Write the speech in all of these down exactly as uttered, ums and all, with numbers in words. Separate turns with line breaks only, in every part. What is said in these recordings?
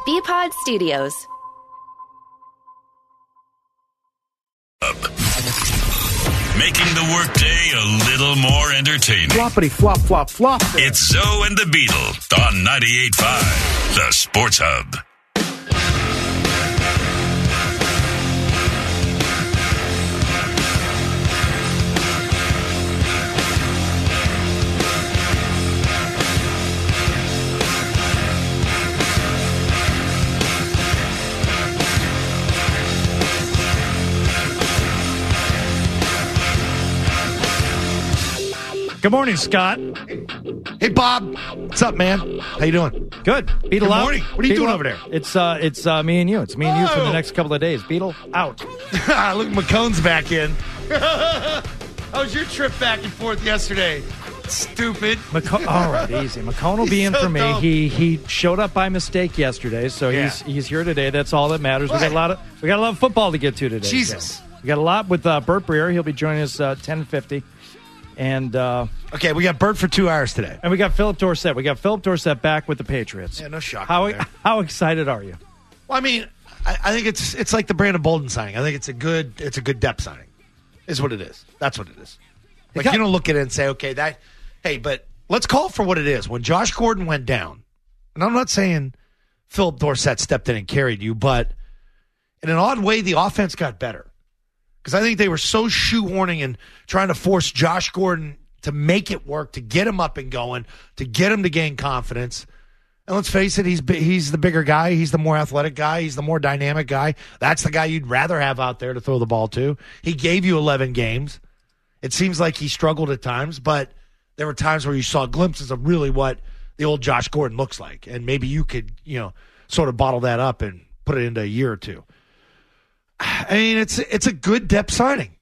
B-Pod Studios.
Making the workday a little more entertaining.
Floppity flop flop flop.
It's Zoe and the Beetle on ninety-eight point five, the Sports Hub.
Good morning, Scott.
Hey, Bob. What's up, man? How you doing?
Good. Beetle
Good
out.
morning. What are you
Beetle
doing
out.
over there?
It's uh, it's uh, me and you. It's me and you for
Oh.
the next couple of days. Beetle out.
Look, McCone's back in. How was your trip back and forth yesterday? Stupid.
McCone, all right, easy. McCone will be
He's
in
so
for me.
dumb.
He he showed up by mistake yesterday, so
Yeah.
he's he's here today. That's all that matters. We
What?
got a lot of we got a lot of football to get to today.
Jesus.
so. We got a lot with uh, Bert Breer. He'll be joining us uh, ten fifty, and uh,
Okay, we got Bert for two hours today.
and we got Philip Dorsett. We got Philip Dorsett back with the Patriots.
Yeah, no shock
How
there.
how excited are you?
Well, I mean, I, I think it's it's like the Brandon Bolden signing. I think it's a good it's a good depth signing. Is what it is. That's what it is. Like,
got-
you don't look at it and say, okay, that. Hey, but let's call it for what it is. When Josh Gordon went down, and I'm not saying Philip Dorsett stepped in and carried you, but in an odd way, the offense got better. Because I think they were so shoehorning and trying to force Josh Gordon to make it work, to get him up and going, to get him to gain confidence. And let's face it, he's bi- he's the bigger guy. He's the more athletic guy. He's the more dynamic guy. That's the guy you'd rather have out there to throw the ball to. He gave you eleven games. It seems like he struggled at times, but there were times where you saw glimpses of really what the old Josh Gordon looks like. And maybe you could, you know, sort of bottle that up and put it into a year or two. I mean, it's it's a good depth signing.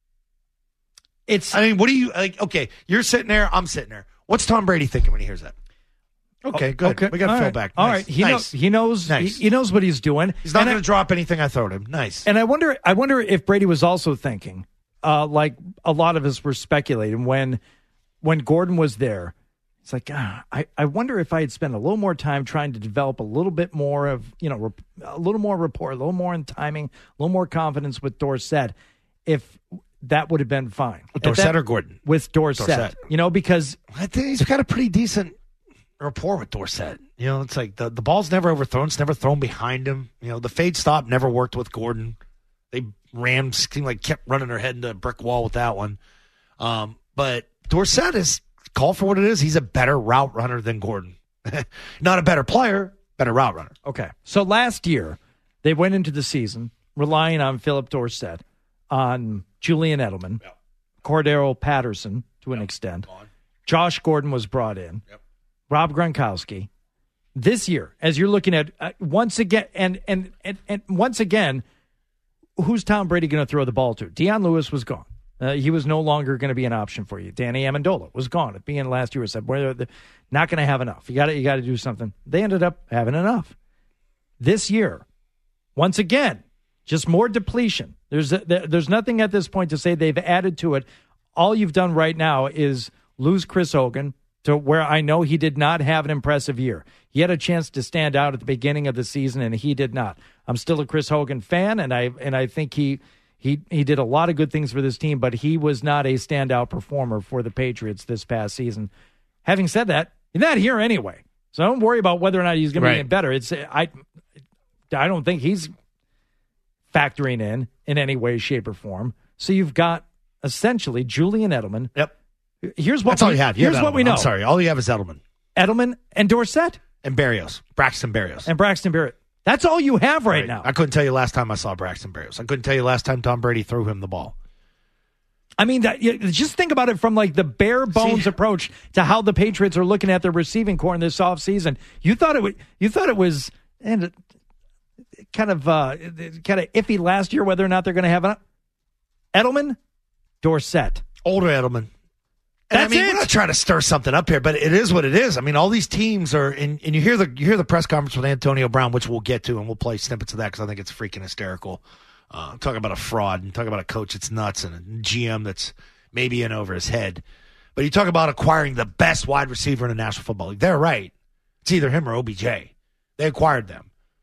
It's
I mean, what do you like? Okay, you're sitting there. I'm sitting there. What's Tom Brady thinking when he hears that? Okay, good.
Okay.
We got
All
Phil
right.
back.
All
Nice.
right. He
Nice.
knows. He knows.
Nice.
He, he knows what he's doing.
He's not
And
going
I-
to drop anything I throw at him. Nice.
And I wonder. I wonder if Brady was also thinking, uh, like a lot of us were speculating when, when Gordon was there. It's like ah, I. I wonder if I had spent a little more time trying to develop a little bit more of you know rep, a little more rapport, a little more in timing, a little more confidence with Dorsett, if that would have been fine.
With
If
Dorsett
that-
or Gordon?
With Dorsett,
Dorsett.
you know, because
I think he's got a pretty decent rapport with Dorsett. You know, it's like the, the ball's never overthrown. It's never thrown behind him. You know, the fade stop never worked with Gordon. They Rams seemed like kept running their head into a brick wall with that one. Um, but Dorsett is call for what it is. He's a better route runner than Gordon. Not a better player, better route runner.
Okay. So last year, they went into the season relying on Philip Dorsett, on Julian Edelman,
Yep.
Cordero Patterson to an extent. Josh Gordon was brought in.
Yep.
Rob Gronkowski. This year, as you're looking at uh, once again, and, and and and once again, who's Tom Brady going to throw the ball to? Deion Lewis was gone. Uh, he was no longer going to be an option for you. Danny Amendola was gone at being last year. Said, well, they're not going to have enough. You got to you got to do something. They ended up having enough. This year, once again, just more depletion. There's a, there, there's nothing at this point to say they've added to it. All you've done right now is lose Chris Hogan to where I know he did not have an impressive year. He had a chance to stand out at the beginning of the season, and he did not. I'm still a Chris Hogan fan, and I and I think he he he did a lot of good things for this team, but he was not a standout performer for the Patriots this past season. Having said that, he's not here anyway, so don't worry about whether or not he's going to be
Right.
any better. It's I I don't think he's factoring in in any way, shape, or form. So you've got essentially Julian Edelman.
Yep.
Here's what
That's all
we,
you have. You
here's
have
what we
Edelman.
know.
I'm sorry. All you have is Edelman
Edelman and Dorsett
and Berrios. Braxton Berrios.
and Braxton Barrett. That's all you have right,
Right.
now.
I couldn't tell you last time I saw Braxton Berrios. I couldn't tell you last time Tom Brady threw him the ball.
I mean, that, you, just think about it from like the bare bones
See-
approach to how the Patriots are looking at their receiving core in this offseason. You thought it was, you thought it was and it, kind of uh, kind of iffy last year whether or not they're going to have an Edelman, Dorsett.
Older Edelman. And
That's
I mean,
it.
we're not trying to stir something up here, but it is what it is. I mean, all these teams are, and, and you hear the you hear the press conference with Antonio Brown, which we'll get to, and we'll play snippets of that because I think it's freaking hysterical. Uh, talking about a fraud and talking about a coach that's nuts and a G M that's maybe in over his head. But you talk about acquiring the best wide receiver in the National Football League. They're right. It's either him or O B J. They acquired them.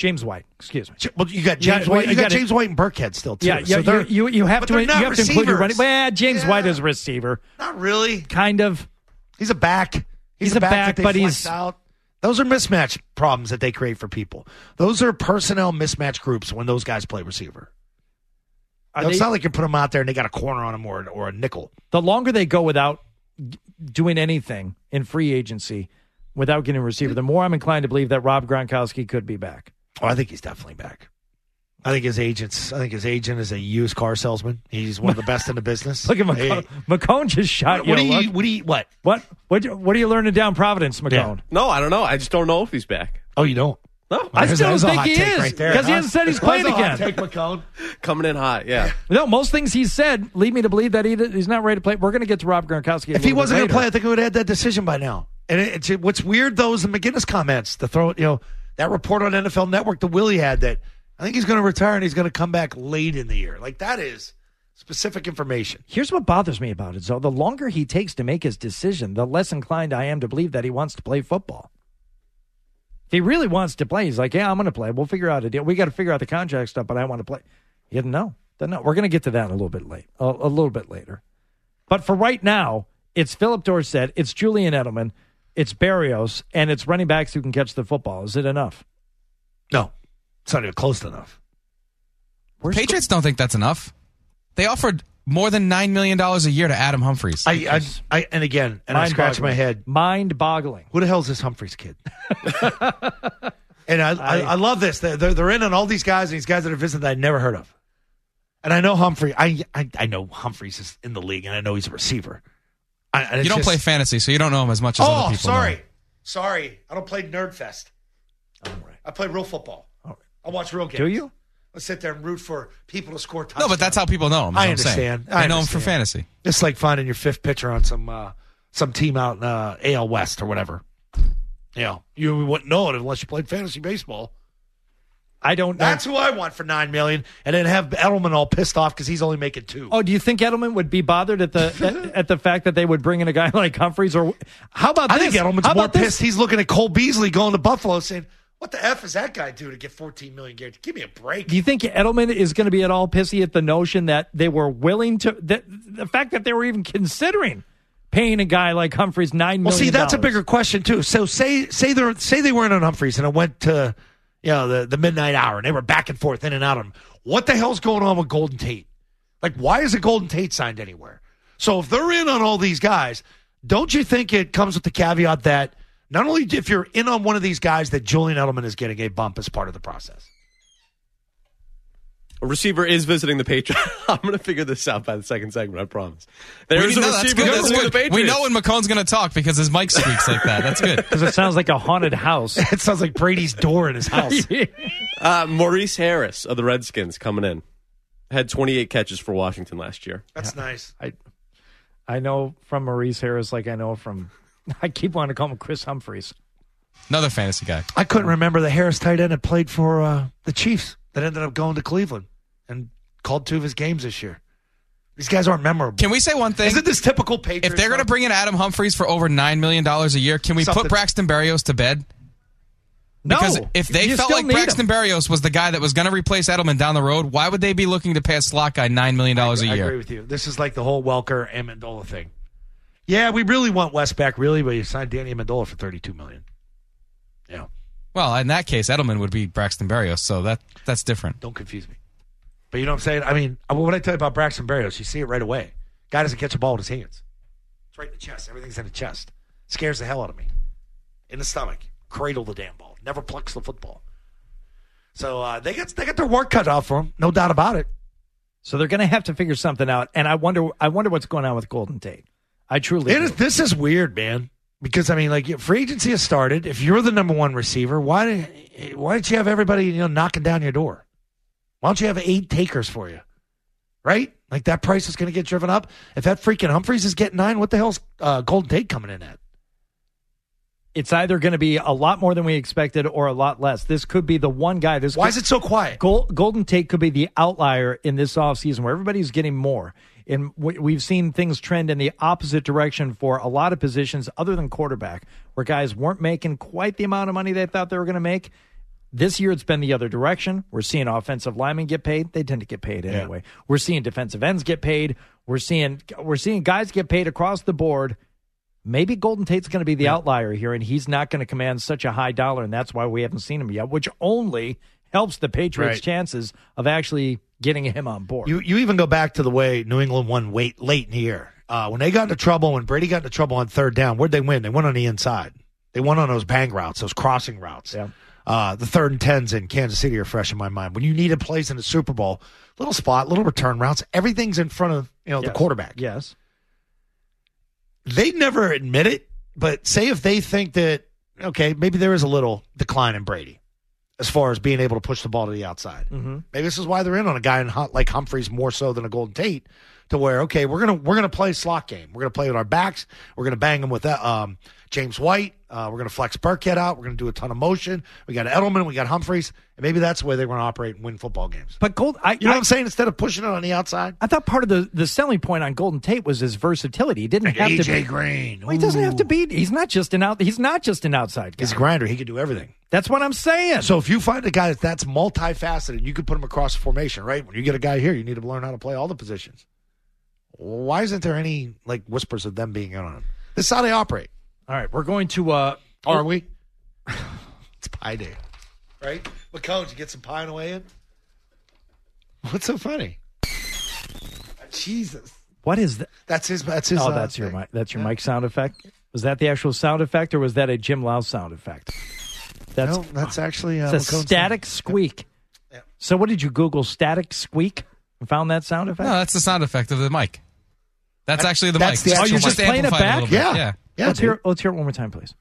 James White, excuse me.
Well, you got James
Yeah,
White. You
you
got
gotta-
James White and Burkhead still too.
Yeah, yeah.
So they're-
you, you you have
but
to
they're
you
not
have to include your running.
receivers.
Well, James
Yeah.
White is a receiver,
Not really.
kind of.
He's a back. He's,
He's
a
a
back,
back,
that they
but
flex
he's-
out. Those are mismatch problems that they create for people. Those are personnel mismatch groups when those guys play receiver.
Are
it's
they-
not like you put them out there and they got a corner on them or, or a nickel.
The longer they go without g- doing anything in free agency, without getting a receiver, the more I'm inclined to believe that Rob Gronkowski could be back.
Oh, I think he's definitely back. I think his agents. I think his agent is a used car salesman. He's one of the best in the business.
Look at McCone.
Hey,
McCone just shot
what,
you.
what do you?
Look.
What do you? What?
What what what are you learning down Providence, McCone?
No, I don't know. I just don't know if he's back.
Oh, you don't.
No,
I
There's-
still
there's a
think
hot
he
take
is
right there,
because he
huh?
hasn't said he's
That's
playing
a hot
again.
take, McCone.
coming in hot. Yeah.
No, most things he said lead me to believe that he, he's not ready to play. We're going to get to Rob Gronkowski. a
If he
little bit
wasn't going to
later.
play, I think we would have had that decision by now. And it, it's, what's weird, though, is the McGinnis comments. To throw, you know, that report on N F L Network that Willie had that I think he's going to retire and he's going to come back late in the year. Like, that is specific information.
Here's what bothers me about it, Zoe. The longer he takes to make his decision, the less inclined I am to believe that he wants to play football. If he really wants to play, he's like, yeah, I'm going to play. We'll figure out a deal. We got to figure out the contract stuff, but I want to play. He didn't know. Didn't know. We're going to get to that a little bit late, a, a little bit later. But for right now, it's Philip Dorsett, it's Julian Edelman, it's Berrios, and it's running backs who can catch the football. Is it enough?
No, it's not even close to enough.
Where's
Patriots don't think that's enough. They offered more than nine million dollars a year to Adam Humphries.
I, I, I, and again, and I scratch my head.
Mind-boggling.
Who the hell is this Humphreys kid? and I, I, I love this. They're, they're, they're in on all these guys and these guys that are visiting that I never heard of. And I know Humphrey. I, I, I know Humphreys is in the league, and I know he's a receiver. I, and it's
you don't
just-
play fantasy, so you don't know him as much as
Oh,
other people
sorry.
know.
Sorry. I don't play Nerdfest. I play real football. I watch real games.
Do you?
Let's sit there and root for people to score touchdowns.
No, but that's how people know him. is
I
what I'm saying.
understand.
They
I
know him for
understand.
fantasy.
It's like finding your fifth pitcher on some uh, some team out in uh, A L West or whatever. You know, you wouldn't know it unless you played fantasy baseball.
I don't know.
That's who I want for nine million, and then have Edelman all pissed off because he's only making two.
Oh, do you think Edelman would be bothered at the at, at the fact that they would bring in a guy like Humphreys? Or how about
I
this?
think Edelman's
how
more
about this?
pissed. He's looking at Cole Beasley going to Buffalo, saying, "What the f is that guy do to get fourteen million guaranteed? Give me a break."
Do you think Edelman is going to be at all pissy at the notion that they were willing to that the fact that they were even considering paying a guy like Humphreys nine million?
Well, see, that's a bigger question too. So say say they say they weren't on Humphreys and it went to you know the, the midnight hour and they were back and forth in and out of them. What the hell's going on with Golden Tate? Like, why isn't Golden Tate signed anywhere? So if they're in on all these guys, don't you think it comes with the caveat that not only if you're in on one of these guys, that Julian Edelman is getting a bump as part of the process?
A receiver is visiting the Patriots. I'm going to figure this out by the second segment, I promise. There's
We-
a
no, that's
receiver
good. That's
visiting the
good.
Patriots.
We know when McCone's going to talk because his mic squeaks like that. That's good.
because it sounds like a haunted house.
It sounds like Brady's door in his house.
Uh, Maurice Harris of the Redskins coming in. Had twenty-eight catches for Washington last year.
That's nice.
I I know from Maurice Harris, like I know from I keep wanting to call him Chris Humphreys.
Another fantasy guy.
I couldn't remember the Harris tight end that played for uh, the Chiefs that ended up going to Cleveland and called two of his games this year. These guys aren't memorable.
Can we say one thing?
Isn't this typical Patriots?
If they're going to
stuff?
bring in Adam Humphries for over nine million dollars a year, can we
Something-
put Braxton Berrios to bed? Because
no,
if they
you
felt
still
like
need
Braxton
him.
Berrios was the guy that was going to replace Edelman down the road, why would they be looking to pay a slot guy nine million dollars a
I
year?
agree with you. This is like the whole Welker Amendola thing. Yeah, we really want West back, really, but you signed Danny Amendola for thirty-two million dollars. Yeah,
Well, in that case, Edelman would be Braxton Berrios, so that that's different.
don't confuse me. But you know what I'm saying? I mean, what I tell you about Braxton Berrios, you see it right away. Guy doesn't catch a ball with his hands. It's right in the chest. Everything's in the chest. Scares the hell out of me. In the stomach. Cradle the damn ball. Never plucks the football. So uh, they got they got their work cut out for them, no doubt about it.
So they're going to have to figure something out. And I wonder, I wonder what's going on with Golden Tate. I truly.
It
do.
is, this is weird, man. Because I mean, like, free agency has started. If you're the number one receiver, why why don't you have everybody you know knocking down your door? Why don't you have eight takers for you? Right? Like that price is going to get driven up. If that freaking Humphreys is getting nine, what the hell's uh, Golden Tate coming in at?
It's either going to be a lot more than we expected or a lot less. This could be the one guy. This
Why
could,
is it so quiet?
Gol- Golden Tate could be the outlier in this offseason where everybody's getting more. And we- we've seen things trend in the opposite direction for a lot of positions other than quarterback, where guys weren't making quite the amount of money they thought they were going to make. This year, it's been the other direction. We're seeing offensive linemen get paid. They tend to get paid anyway. Yeah. We're seeing defensive ends get paid. We're seeing we're seeing guys get paid across the board. Maybe Golden Tate's going to be the yeah. outlier here, and he's not going to command such a high dollar, and that's why we haven't seen him yet, which only helps the Patriots' right. chances of actually getting him on board.
You you even go back to the way New England won late, late in the year. Uh, when they got into trouble, when Brady got into trouble on third down, where'd they win? They went on the inside. They won on those bang routes, those crossing routes.
Yeah.
Uh, the third and tens in Kansas City are fresh in my mind. When you needed plays in the Super Bowl, little spot, little return routes, everything's in front of you know
yes.
the quarterback.
Yes.
They never admit it, but say if they think that, okay, maybe there is a little decline in Brady as far as being able to push the ball to the outside.
Mm-hmm.
Maybe this is why they're in on a guy in, like Humphreys more so than a Golden Tate, to where, okay, we're gonna we're gonna play slot game. We're gonna play with our backs. We're gonna bang them with that. Um, James White. Uh, we're gonna flex Burkhead out. We're gonna do a ton of motion. We got Edelman. We got Humphreys. And maybe that's the way they're gonna operate and win football games.
But Gold, I,
you know
I,
what I'm saying? Instead of pushing it on the outside,
I thought part of the, the selling point on Golden Tate was his versatility. He didn't
like
have
A J
to be
Green.
Well, he doesn't have to be. He's not just an out. He's not just an outside guy.
He's a grinder. He can do everything.
That's what I'm saying.
So if you find a guy that's, that's multifaceted, you can put him across the formation, right? When you get a guy here, you need to learn how to play all the positions. Why isn't there any like whispers of them being in on him? This is how they operate.
All right, we're going to. Uh,
Are we? It's pie day, right? McCone, you get some pie on the way in? What's so funny? Jesus.
What is that?
That's his. That's his.
Oh,
uh,
that's your
thing.
mic. That's your
yeah.
mic sound effect. Was that the actual sound effect, or was that a Jim Lau sound effect? That's
no, that's actually uh,
it's a
McCone's
static
sound.
squeak.
Yeah.
So, what did you Google? Static squeak and found that sound effect?
No, that's the sound effect of the mic. That's actually the
That's
mic.
the
oh, you're just playing it
amplified a
back?
little bit.
Yeah.
yeah.
Yeah,
let's
dude.
hear. Let's hear it one more time, please.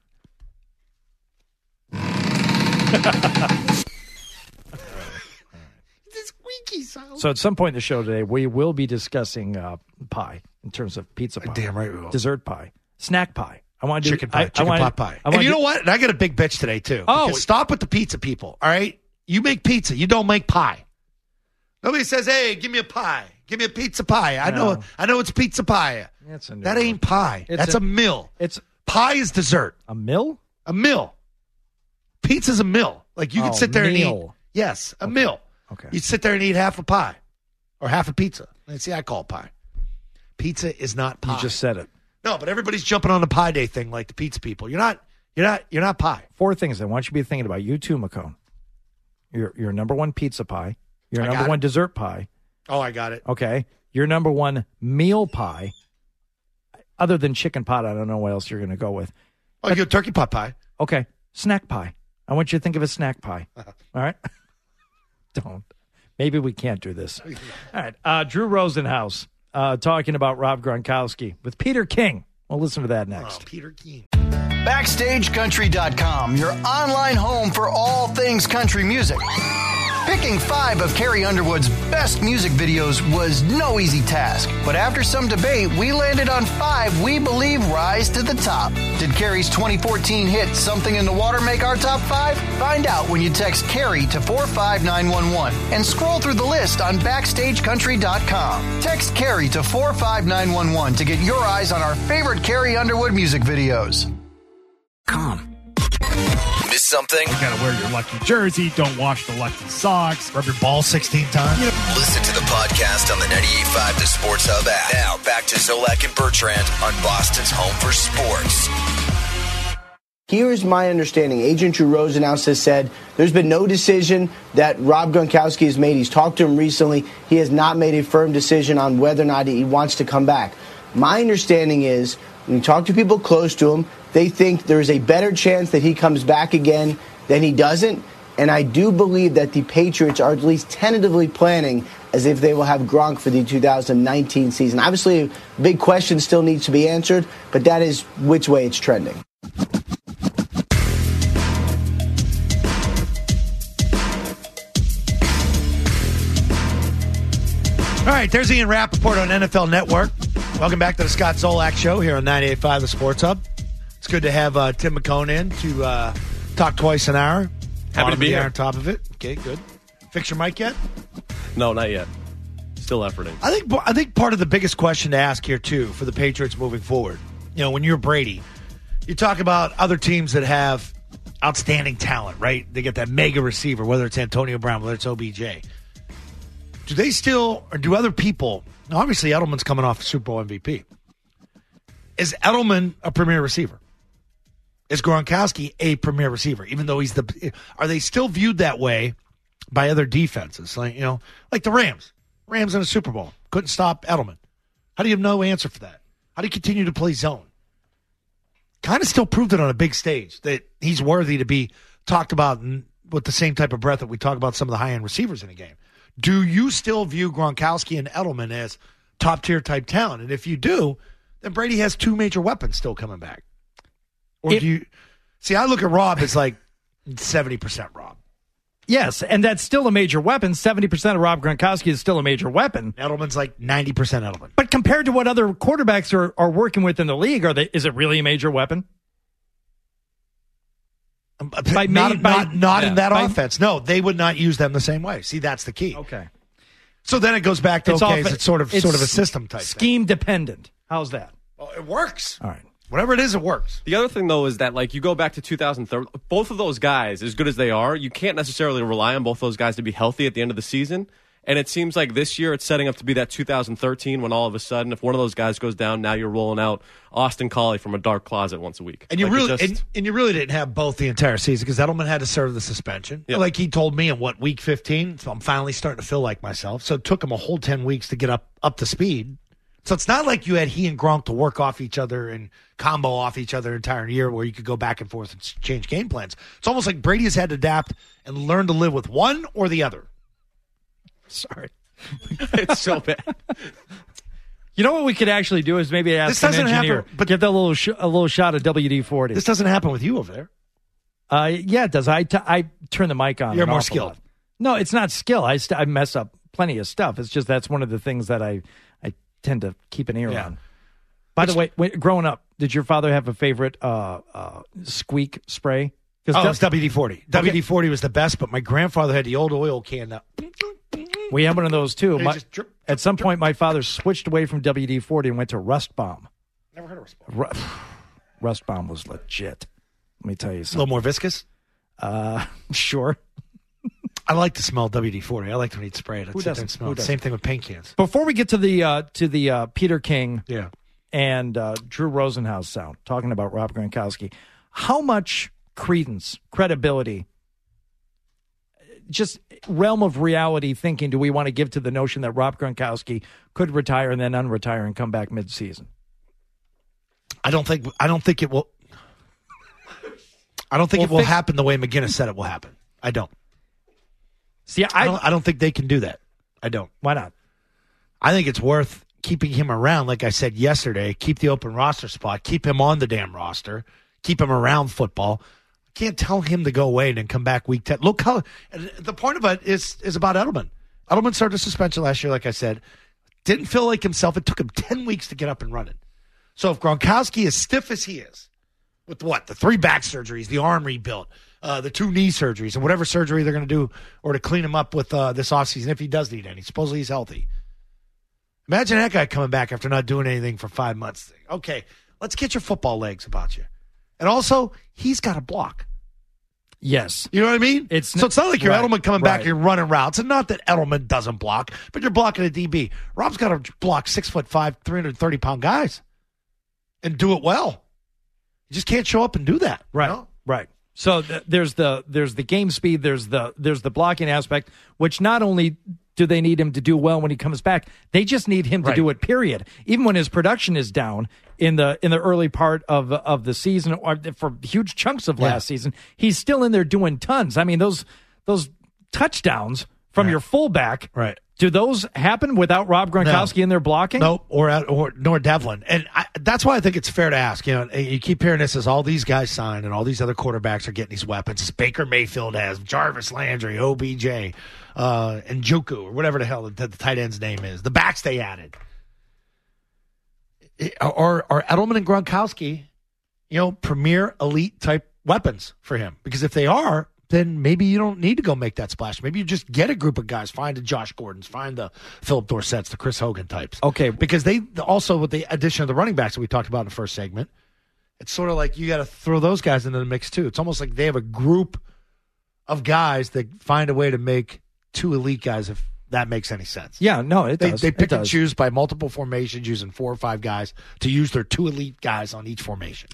It's squeaky sound.
So, at some point in the show today, we will be discussing uh, pie in terms of pizza pie,
Damn right we will.
dessert pie, snack pie. I want to do
Chicken pie,
I,
chicken
I wanna,
pot pie.
I
And
wanna
you
do-
know what? And I got a big bitch today, too.
Oh.
Because stop with the pizza people, all right? You make pizza. You don't make pie. Nobody says, hey, give me a pie. Give me a pizza pie. I
No.
know I know it's pizza pie.
That's a new
That
one.
ain't pie.
It's
That's
a-
a, meal.
It's
Pie is dessert.
a mill.
A meal. Pizza's a meal. Like, you
Oh,
can sit there and
meal.
eat. Yes, a meal.
Okay.
You sit there and eat half a pie or half a pizza. And see, I call it pie. Pizza is not pie.
You just said it.
No, but everybody's jumping on the pie day thing like the pizza people. You're not. You're not. You're not pie.
Four things I want you to be thinking about. You too, McCone. Your your number one pizza pie. Your
I
number
got
one
it.
dessert pie.
Oh, I got it.
Okay. Your number one meal pie. Other than chicken pot, I don't know what else you're going to go with.
Oh, you go turkey pot pie.
Okay. Snack pie. I want you to think of a snack pie. All right? Don't. Maybe we can't do this. All right. Uh, Drew Rosenhaus uh, talking about Rob Gronkowski with Peter King. We'll listen to that next.
Oh, Peter King.
Backstage Country dot com, your online home for all things country music. Picking five of Carrie Underwood's best music videos was no easy task, but after some debate, we landed on five we believe rise to the top. Did Carrie's twenty fourteen hit Something in the Water make our top five? Find out when you text Carrie to four five nine one one and scroll through the list on Backstage Country dot com. Text Carrie to four five nine one one to get your eyes on our favorite Carrie Underwood music videos.
Calm.
Miss something?
You gotta wear your lucky jersey. Don't wash the lucky socks.
Rub your ball sixteen times.
Listen to the podcast on the ninety-eight point five The Sports Hub app. Now back to Zolak and Bertrand on Boston's Home for Sports.
Here's my understanding. Agent Drew Rosenhaus has said there's been no decision that Rob Gronkowski has made. He's talked to him recently. He has not made a firm decision on whether or not he wants to come back. My understanding is when you talk to people close to him, they think there's a better chance that he comes back again than he doesn't. And I do believe that the Patriots are at least tentatively planning as if they will have Gronk for the two thousand nineteen season. Obviously, a big question still needs to be answered, but that is which way it's trending.
All right, there's Ian Rappaport on N F L Network. Welcome back to the Scott Zolak Show here on ninety-eight point five The Sports Hub. It's good to have uh, Tim McCone in to uh, talk twice an hour.
Happy to
Bottom
be
of the
here.
hour on top of it. Okay, good. Fix your mic yet?
No, not yet. Still efforting.
I think I think part of the biggest question to ask here, too, for the Patriots moving forward, you know, when you're Brady, you talk about other teams that have outstanding talent, right? They get that mega receiver, whether it's Antonio Brown, whether it's O B J. Do they still, or do other people, now obviously Edelman's coming off a Super Bowl M V P. Is Edelman a premier receiver? Is Gronkowski a premier receiver, even though he's the, are they still viewed that way by other defenses? Like, you know, like the Rams. Rams in a Super Bowl. Couldn't stop Edelman. How do you have no answer for that? How do you continue to play zone? Kind of still proved it on a big stage that he's worthy to be talked about in, with the same type of breath that we talk about some of the high-end receivers in a game. Do you still view Gronkowski and Edelman as top-tier type talent? And if you do, then Brady has two major weapons still coming back. Or
It-
do you see? I look at Rob as like seventy percent Rob.
Yes, and that's still a major weapon. seventy percent of Rob Gronkowski is still a major weapon.
Edelman's like ninety percent Edelman.
But compared to what other quarterbacks are, are working with in the league, are they? Is it really a major weapon?
By
me-
not
by-
not, not
yeah,
in that
by-
offense. No, they would not use them the same way. See, that's the key.
Okay.
So then it goes back to,
It's
okay,
off-
is it sort of
it's
sort of a system type thing?
Scheme dependent. How's that?
Well, it works.
All right.
Whatever it is, it works.
The other thing, though, is that, like, you go back to two thousand thirteen, both of those guys, as good as they are, you can't necessarily rely on both those guys to be healthy at the end of the season. And it seems like this year it's setting up to be that two thousand thirteen when all of a sudden, if one of those guys goes down, now you're rolling out Austin Collie from a dark closet once a week.
And you
Like, it
really
just-
and, and you really didn't have both the entire season because Edelman had to serve the suspension.
Yeah.
Like he told me in what week fifteen, so I'm finally starting to feel like myself. So it took him a whole ten weeks to get up up to speed. So it's not like you had he and Gronk to work off each other and combo off each other entire year where you could go back and forth and s- change game plans. It's almost like Brady has had to adapt and learn to live with one or the other.
Sorry.
it's so bad.
You know what we could actually do is maybe ask
This
an
doesn't
engineer,
happen, but-
get that little sh- a little shot of W D forty.
This doesn't happen with you over there.
Uh, yeah, it does. I, t- I turn the mic on.
You're
an
more
awful
skilled.
lot. No, it's not skill. I, st- I mess up plenty of stuff. It's just that's one of the things that I, I tend to keep an ear
Yeah.
on. By the way, when, growing up, did your father have a favorite uh, uh, squeak spray?
Oh, it's W D forty. W D forty was the best, but my grandfather had the old oil can. That,
we had one of those too.
They
My-
just drip,
at some point, my father switched away from W D forty and went to Rust Bomb.
never heard of it. A
Ru- Rust Bomb was legit. Let me tell you
little
something.
more viscous.
Uh, sure.
I like to smell W D forty. I like when he'd spray it. I'd
Who
sit there
doesn't?
and smell
Who
it.
doesn't?
Same thing with paint cans.
Before we get to the uh, to the uh, Peter King
Yeah.
and uh, Drew Rosenhaus sound, talking about Rob Gronkowski, how much credence, credibility, just realm of reality thinking do we want to give to the notion that Rob Gronkowski could retire and then unretire and come back mid-season?
I don't think. I don't think it will. I don't think
Well,
it will
think-
happen the way McGinnis said it will happen. I don't.
See,
I
I,
don't. I don't think they can do that. I don't.
why not?
I think it's worth keeping him around. Like I said yesterday, keep the open roster spot. Keep him on the damn roster. Keep him around football. Can't tell him to go away and then come back week ten. Look how and the point of it is is about Edelman. Edelman started suspension last year, like I said. Didn't feel like himself. It took him ten weeks to get up and running. So if Gronkowski is stiff as he is, with what? The three back surgeries, the arm rebuilt, uh, the two knee surgeries, and whatever surgery they're going to do or to clean him up with uh, this offseason if he does need any. Supposedly he's healthy. Imagine that guy coming back after not doing anything for five months. Okay, let's get your football legs about you. And also, he's got a block.
Yes.
You know what I mean?
It's
so it's not like you're
right,
Edelman coming back
right.
and you're running routes. And not that Edelman doesn't block, but you're blocking a D B. Rob's got to block six foot five, three hundred thirty pound guys and do it well. You just can't show up and do that.
Right.
You know?
Right. So th- there's the there's the game speed, there's the there's the blocking aspect, which not only do they need him to do well when he comes back, they just need him to
Right.
do it. Period. Even when his production is down in the in the early part of of the season or for huge chunks of
Yeah.
last season, he's still in there doing tons. I mean those those touchdowns from your fullback.
Right.
Do those happen without Rob Gronkowski in there blocking?
No, or, or nor Devlin. And I, that's why I think it's fair to ask. You know, you keep hearing this as all these guys sign and all these other quarterbacks are getting these weapons. As Baker Mayfield has, Jarvis Landry, O B J, uh, and Njoku, or whatever the hell the, the tight end's name is. The backs they added. Are, are Edelman and Gronkowski, you know, premier elite type weapons for him? Because if they are, then maybe you don't need to go make that splash. Maybe you just get a group of guys, find the Josh Gordons, find the Philip Dorsetts, the Chris Hogan types.
Okay.
Because they also, with the addition of the running backs that we talked about in the first segment, it's sort of like you got to throw those guys into the mix too. It's almost like they have a group of guys that find a way to make two elite guys, if that makes any sense.
Yeah, no, it
they,
does.
They
It
pick and
does.
choose by multiple formations, using four or five guys to use their two elite guys on each formation.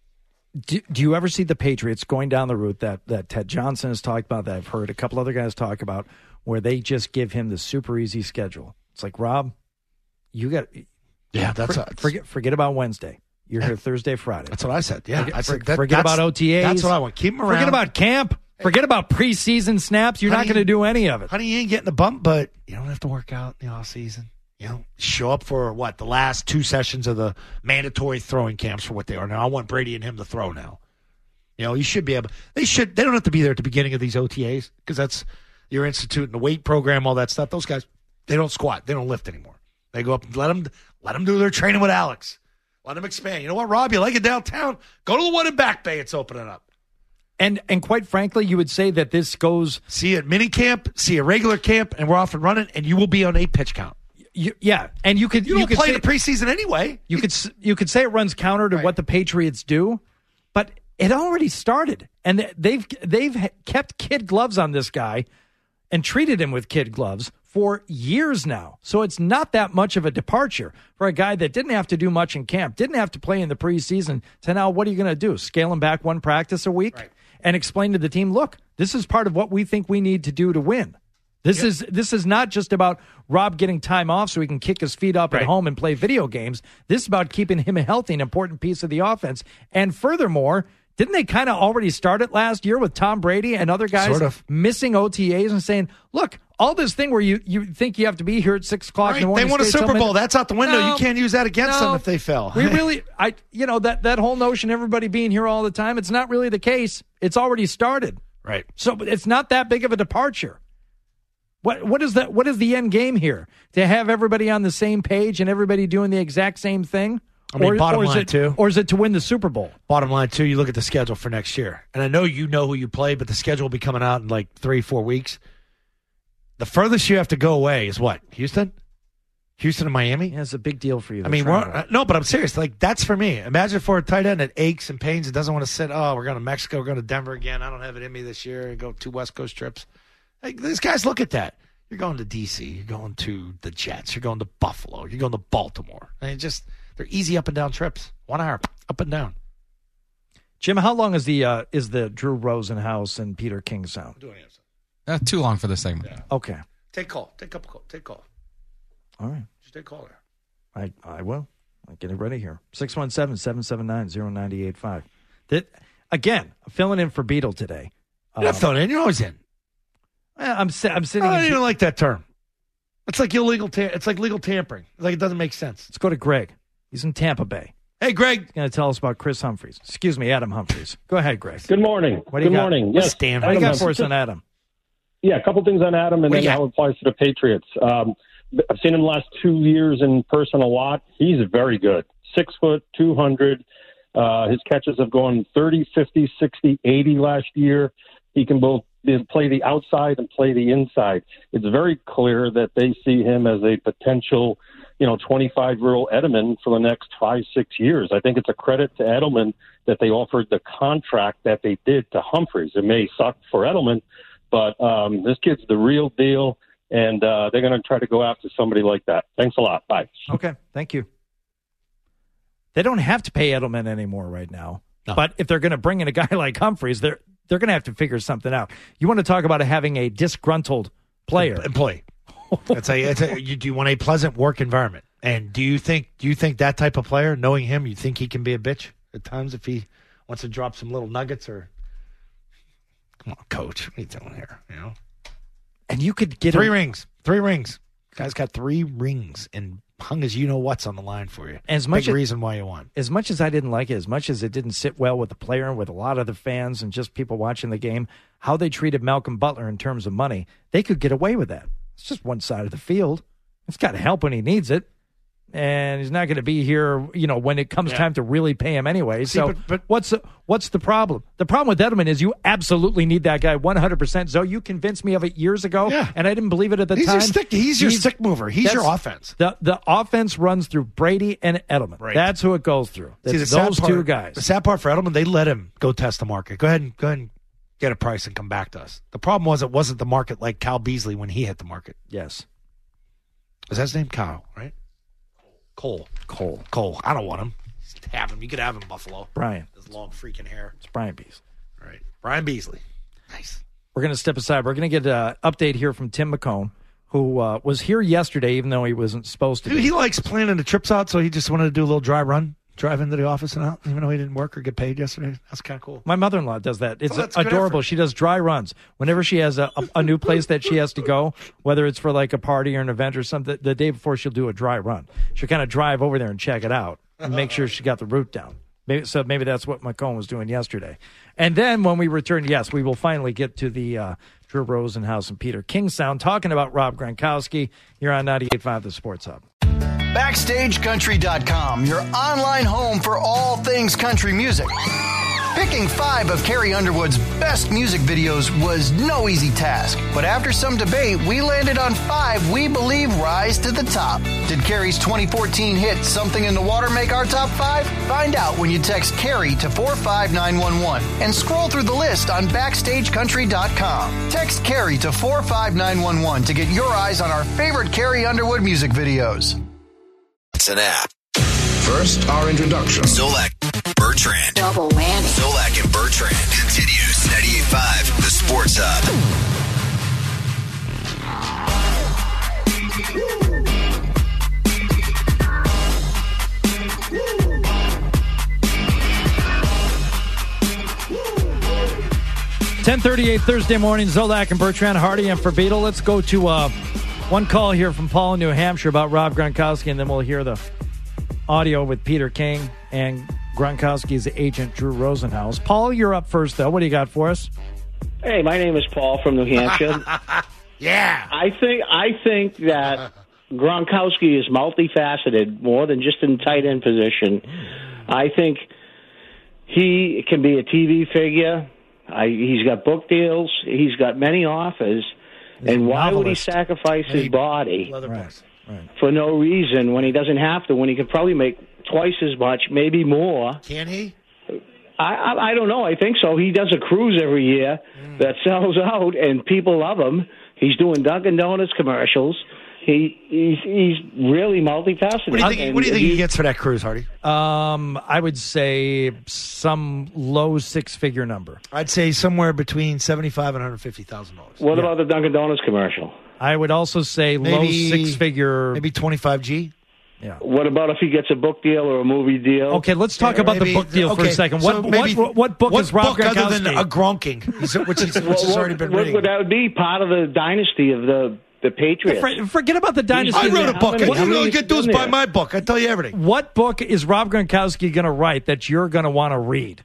Do, do you ever see the Patriots going down the route that, that Ted Johnson has talked about, that I've heard a couple other guys talk about, where they just give him the super easy schedule? It's like, Rob, you got
yeah, that's
for,
a,
forget forget about Wednesday. You're here Thursday, Friday.
That's what I said. Yeah,
forget,
I said that,
forget about O T As.
That's what I want. Keep them around.
Forget about camp. Forget about preseason snaps. You're
Honey,
not going to do any of it.
Honey, you ain't getting a bump, but you don't have to work out in the off season. You know, show up for what the last two sessions of the mandatory throwing camps for what they are now. I want Brady and him to throw now. You know, you should be able. They should. They don't have to be there at the beginning of these O T As because that's you're instituting the weight program, all that stuff. Those guys, they don't squat. They don't lift anymore. They go up and let them let them do their training with Alex. Let them expand. You know what, Rob? You like it downtown? Go to the one in Back Bay. It's opening up.
And and quite frankly, you would say that this goes.
See you at mini camp. See you at regular camp, and we're off and running. And you will be on a pitch count.
You, yeah, and you could
You,
you,
don't
could
play
say,
the preseason anyway.
You could s- you could say it runs counter to
Right.
what the Patriots do, but it already started, and th- they've they've ha- kept kid gloves on this guy and treated him with kid gloves for years now. So it's not that much of a departure for a guy that didn't have to do much in camp, didn't have to play in the preseason. To now, what are you going to do? Scale him back one practice a week
Right.
and explain to the team, look, this is part of what we think we need to do to win. This
Yep.
is this is not just about Rob getting time off so he can kick his feet up
Right.
at home and play video games. This is about keeping him healthy, an important piece of the offense. And furthermore, didn't they kind of already start it last year with Tom Brady and other guys
Sort of.
missing O T As and saying, look, all this thing where you, you think you have to be here at six o'clock in
Right.
the morning.
They won a
stay till
Super Bowl.
midnight.
That's out the window.
No.
You can't use that against
No.
them if they fail.
We really, I, you know, that, that whole notion, everybody being here all the time, it's not really the case. It's already started.
Right.
So it's not that big of a departure. What what is that? What is the end game here? To have everybody on the same page and everybody doing the exact same thing?
I mean,
or,
bottom
or is
line,
it,
too.
Or is it to win the Super Bowl?
Bottom line, too, you look at the schedule for next year. And I know you know who you play, but the schedule will be coming out in like three, four weeks. The furthest you have to go away is what? Houston? Houston and Miami?
Yeah, it's a big deal for you.
I mean, we're, uh, no, but I'm serious. Like, that's for me. Imagine for a tight end that aches and pains and doesn't want to sit. Oh, we're going to Mexico. We're going to Denver again. I don't have it in me this year. Go two West Coast trips. Like, these guys look at that. You're going to D C. You're going to the Jets. You're going to Buffalo. You're going to Baltimore. And it just, they're easy up and down trips. One hour, up and down.
Jim, how long is the uh, is the Drew Rosenhaus and Peter King sound?
Uh, too long for this segment.
Yeah.
Okay.
Take call. Take up call. Take call.
All right.
Just take call there.
I, I will. I'm getting ready here. six one seven, seven seven nine, zero nine eight five. That, again, I'm filling in for Beetle today.
You're not
Um,
filling in. You're always in.
I'm, si- I'm sitting
I don't
in.
even like that term. It's like illegal. Ta- it's like legal tampering. It's like it doesn't make sense.
Let's go to Greg. He's in Tampa Bay.
Hey, Greg.
He's going to tell us about Chris Humphreys. Excuse me, Adam Humphreys. Go ahead, Greg.
Good morning.
What do you
Good
got?
morning.
What's
Yes,
Stan?
What do you got
Adam,
for us on Adam?
Yeah, a couple things on Adam, and
What do
then
you
how
got?
it applies to the Patriots. Um, I've seen him the last two years in person a lot. He's very good. Six foot, two hundred. Uh, his catches have gone thirty, fifty, sixty, eighty last year. He can both play the outside and play the inside. It's very clear that they see him as a potential, you know, twenty-five-year-old Edelman for the next five, six years. I think it's a credit to Edelman that they offered the contract that they did to Humphreys. It may suck for Edelman, but um, this kid's the real deal, and uh, they're going to try to go after somebody like that. Thanks a lot. Bye.
Okay, thank you. They don't have to pay Edelman anymore right now.
No.
But if they're going to bring in a guy like Humphreys, they're they're going to have to figure something out. You want to talk about having a disgruntled player?
Employee. It's a, it's a, you, do you want a pleasant work environment? And do you think do you think that type of player, knowing him, you think he can be a bitch at times if he wants to drop some little nuggets or? Come on, coach, what are you doing here? You know,
And you could get
three
a,
rings, three rings. Guy's got three rings and hung as you know what's on the line for you.
As much
Big
as-
reason why you won.
As much as I didn't like it, as much as it didn't sit well with the player and with a lot of the fans and just people watching the game, how they treated Malcolm Butler in terms of money, they could get away with that. It's just one side of the field. It's got to help when he needs it. and he's not going to be here, you know, when it comes
Yeah.
time to really pay him anyway.
See,
so
but- but-
what's the, what's the problem? The problem with Edelman is you absolutely need that guy one hundred percent. Zoe, you convinced me of it years ago,
Yeah.
and I didn't believe it at the
He's
time.
your stick. He's your stick mover. He's your
that's-
offense.
The the offense runs through Brady and Edelman.
Right.
That's who it goes through. That's
See, the sad
those
part-
two guys.
The sad part for Edelman, they let him go test the market. Go ahead and go ahead and get a price and come back to us. The problem was it wasn't the market like Kyle Beasley when he hit the market.
Yes.
Is that his name? Kyle, right? Cole.
Cole.
Cole. I don't want him. Just have him. You could have him, Buffalo.
Brian.
His long freaking hair.
It's Brian Beasley.
All right. Brian Beasley. Nice.
We're going to step aside. We're going to get an update here from Tim McCone, who uh, was here yesterday, even though he wasn't supposed to
Dude,
be.
he likes planning the trips out, so he just wanted to do a little dry run, drive into the office and out, even though he didn't work or get paid yesterday. That's kind of cool.
My mother-in-law does that. It's
Oh, that's good
adorable.
effort.
She does dry runs. Whenever she has a, a, a new place that she has to go, whether it's for like a party or an event or something, the day before she'll do a dry run. She'll kind of drive over there and check it out and make sure she got the route down. Maybe, so maybe that's what McCone was doing yesterday. And then when we return, yes, we will finally get to the uh, Drew Rosenhaus and Peter King sound talking about Rob Gronkowski. You're on ninety-eight point five The Sports Hub.
Backstage Country dot com, your online home for all things country music. Picking five of Carrie Underwood's best music videos was no easy task, but after some debate, we landed on five we believe rise to the top. Did Carrie's twenty fourteen hit Something in the Water make our top five? Find out when you text Carrie to four five nine one one and scroll through the list on Backstage Country dot com. Text Carrie to four five nine one one to get your eyes on our favorite Carrie Underwood music videos.
It's an app.
First, our introduction.
Zolak, Bertrand.
Double whammy.
Zolak and Bertrand continues. ninety-eight point five, The Sports Hub.
ten thirty-eight Thursday morning, Zolak and Bertrand, Hardy and for Beetle. Let's go to uh, one call here from Paul in New Hampshire about Rob Gronkowski, and then we'll hear the audio with Peter King and Gronkowski's agent, Drew Rosenhaus. Paul, you're up first, though. What do you got for us?
Hey, my name is Paul from New Hampshire.
Yeah.
I think I think that Gronkowski is multifaceted more than just in tight end position. I think he can be a T V figure. I, he's got book deals. He's got many offers.
He's
and
a
why would he
novelist.
sacrifice his
Hey,
body
Leather books.
for no reason when he doesn't have to, when he could probably make twice as much, maybe more?
Can he?
I, I, I don't know. I think so. He does a cruise every year
Mm.
that sells out, and people love him. He's doing Dunkin' Donuts commercials. He he's, he's really multifaceted.
What do you think,
And
what do you think he
he-
gets for that cruise, Hardy?
Um, I would say some low six-figure number.
I'd say somewhere between seventy-five thousand dollars and one hundred fifty thousand dollars.
What about the Dunkin' Donuts commercial?
I would also say low
Maybe-
six-figure.
Maybe twenty-five G?
Yeah.
What about if he gets a book deal or a movie deal?
Okay, let's talk
Yeah,
about
maybe-
the book deal for
okay,
a second.
so
What
maybe-
what, what book
what
is Rob
book other
Gronkowski?
than a Gronking, which, is, which
What-
has already been
what,
written?
what, that would be part of the dynasty of the, the Patriots.
For- Forget about the dynasty.
I wrote a
How
book.
many-
All
how
you
many
get to do is
been
buy
there?
my book. I tell you everything.
What book is Rob Gronkowski going to write that you're going to want to read?